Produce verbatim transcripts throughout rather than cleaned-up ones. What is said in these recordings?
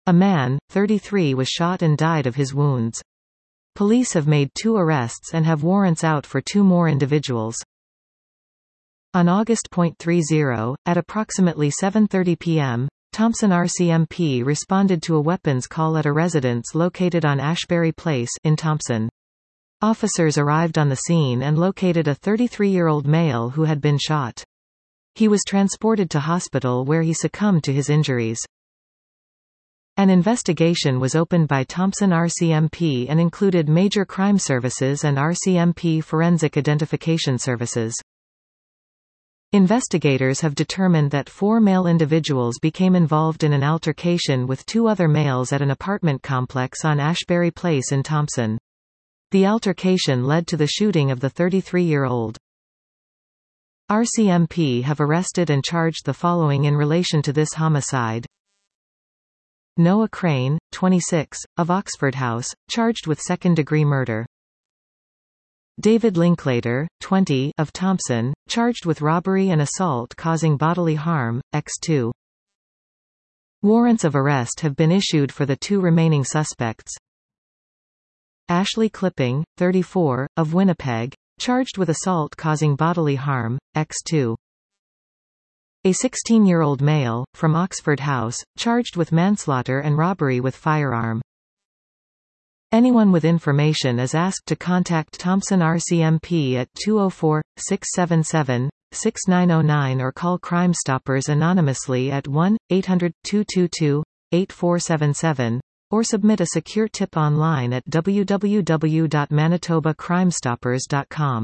A man, thirty-three, was shot and died of his wounds. Police have made two arrests and have warrants out for two more individuals. On August thirty, at approximately seven thirty p m, Thompson R C M P responded to a weapons call at a residence located on Ashbury Place in Thompson. Officers arrived on the scene and located a thirty-three-year-old male who had been shot. He was transported to hospital where he succumbed to his injuries. An investigation was opened by Thompson R C M P and included Major Crime Services and R C M P Forensic Identification Services. Investigators have determined that four male individuals became involved in an altercation with two other males at an apartment complex on Ashbury Place in Thompson. The altercation led to the shooting of the thirty-three-year-old. R C M P have arrested and charged the following in relation to this homicide. Noah Crane, twenty-six, of Oxford House, charged with second-degree murder. David Linklater, twenty, of Thompson, charged with robbery and assault causing bodily harm, by two. Warrants of arrest have been issued for the two remaining suspects. Ashley Clipping, thirty-four, of Winnipeg, charged with assault causing bodily harm, by two. A sixteen-year-old male, from Oxford House, charged with manslaughter and robbery with firearm. Anyone with information is asked to contact Thompson R C M P at two oh four, six seven seven, six nine oh nine or call Crime Stoppers anonymously at one eight hundred, two two two, eight four seven seven, or submit a secure tip online at w w w dot manitoba crime stoppers dot com.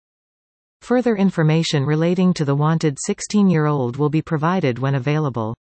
Further information relating to the wanted sixteen-year-old will be provided when available.